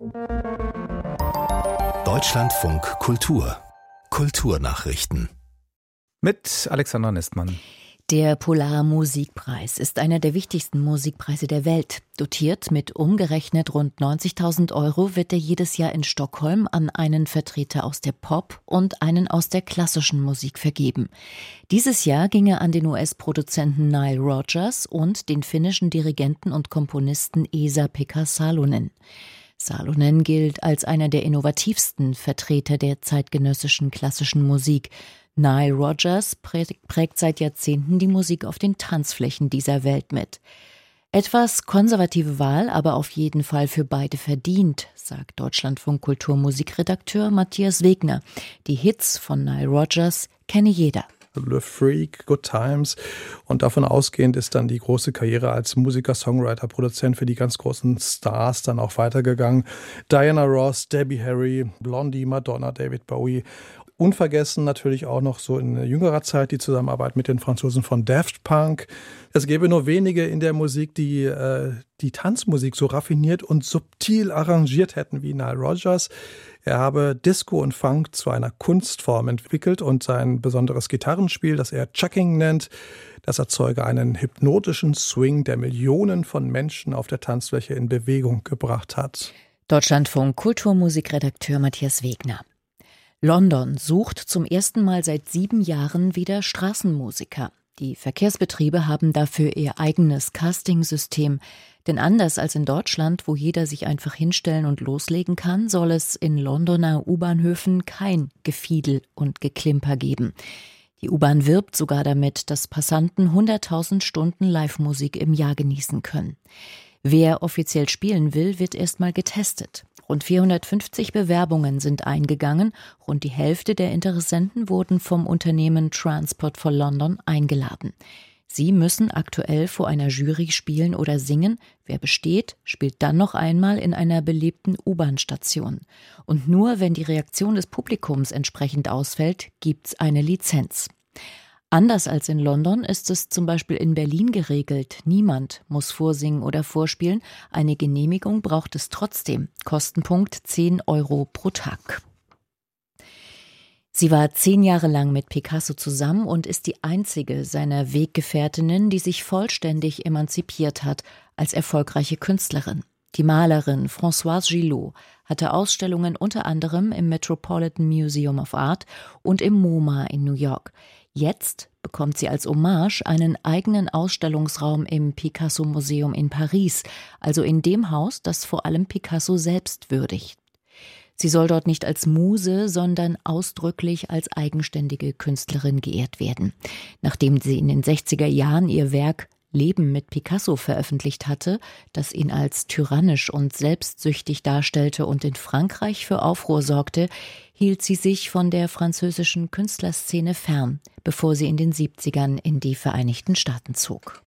Deutschlandfunk Kultur. Kulturnachrichten. Mit Alexander Nistmann. Der Polar-Musikpreis ist einer der wichtigsten Musikpreise der Welt. Dotiert mit umgerechnet rund 90.000 € wird er jedes Jahr in Stockholm an einen Vertreter aus der Pop- und einen aus der klassischen Musik vergeben. Dieses Jahr ging er an den US-Produzenten Nile Rodgers und den finnischen Dirigenten und Komponisten Esa-Pekka Salonen. Salonen gilt als einer der innovativsten Vertreter der zeitgenössischen klassischen Musik. Nile Rodgers prägt seit Jahrzehnten die Musik auf den Tanzflächen dieser Welt mit. Etwas konservative Wahl, aber auf jeden Fall für beide verdient, sagt Deutschlandfunk Kulturmusikredakteur Matthias Wegner. Die Hits von Nile Rodgers kenne jeder. Le Freak, Good Times, und davon ausgehend ist dann die große Karriere als Musiker, Songwriter, Produzent für die ganz großen Stars dann auch weitergegangen. Diana Ross, Debbie Harry, Blondie, Madonna, David Bowie. Unvergessen natürlich auch noch so in jüngerer Zeit die Zusammenarbeit mit den Franzosen von Daft Punk. Es gäbe nur wenige in der Musik, die die Tanzmusik so raffiniert und subtil arrangiert hätten wie Nile Rodgers. Er habe Disco und Funk zu einer Kunstform entwickelt und sein besonderes Gitarrenspiel, das er Chucking nennt, das erzeuge einen hypnotischen Swing, der Millionen von Menschen auf der Tanzfläche in Bewegung gebracht hat. Deutschlandfunk Kulturmusikredakteur Matthias Wegner. London sucht zum ersten Mal seit 7 Jahren wieder Straßenmusiker. Die Verkehrsbetriebe haben dafür ihr eigenes Casting-System. Denn anders als in Deutschland, wo jeder sich einfach hinstellen und loslegen kann, soll es in Londoner U-Bahnhöfen kein Gefiedel und Geklimper geben. Die U-Bahn wirbt sogar damit, dass Passanten 100.000 Stunden Live-Musik im Jahr genießen können. Wer offiziell spielen will, wird erstmal getestet. Rund 450 Bewerbungen sind eingegangen. Rund die Hälfte der Interessenten wurden vom Unternehmen Transport for London eingeladen. Sie müssen aktuell vor einer Jury spielen oder singen. Wer besteht, spielt dann noch einmal in einer beliebten U-Bahn-Station. Und nur wenn die Reaktion des Publikums entsprechend ausfällt, gibt's eine Lizenz. Anders als in London ist es zum Beispiel in Berlin geregelt. Niemand muss vorsingen oder vorspielen. Eine Genehmigung braucht es trotzdem. Kostenpunkt 10 € pro Tag. Sie war 10 Jahre lang mit Picasso zusammen und ist die einzige seiner Weggefährtinnen, die sich vollständig emanzipiert hat als erfolgreiche Künstlerin. Die Malerin Françoise Gillot hatte Ausstellungen unter anderem im Metropolitan Museum of Art und im MoMA in New York. Jetzt bekommt sie als Hommage einen eigenen Ausstellungsraum im Picasso-Museum in Paris, also in dem Haus, das vor allem Picasso selbst würdigt. Sie soll dort nicht als Muse, sondern ausdrücklich als eigenständige Künstlerin geehrt werden. Nachdem sie in den 60er Jahren ihr Werk Leben mit Picasso veröffentlicht hatte, das ihn als tyrannisch und selbstsüchtig darstellte und in Frankreich für Aufruhr sorgte, hielt sie sich von der französischen Künstlerszene fern, bevor sie in den 70ern in die Vereinigten Staaten zog.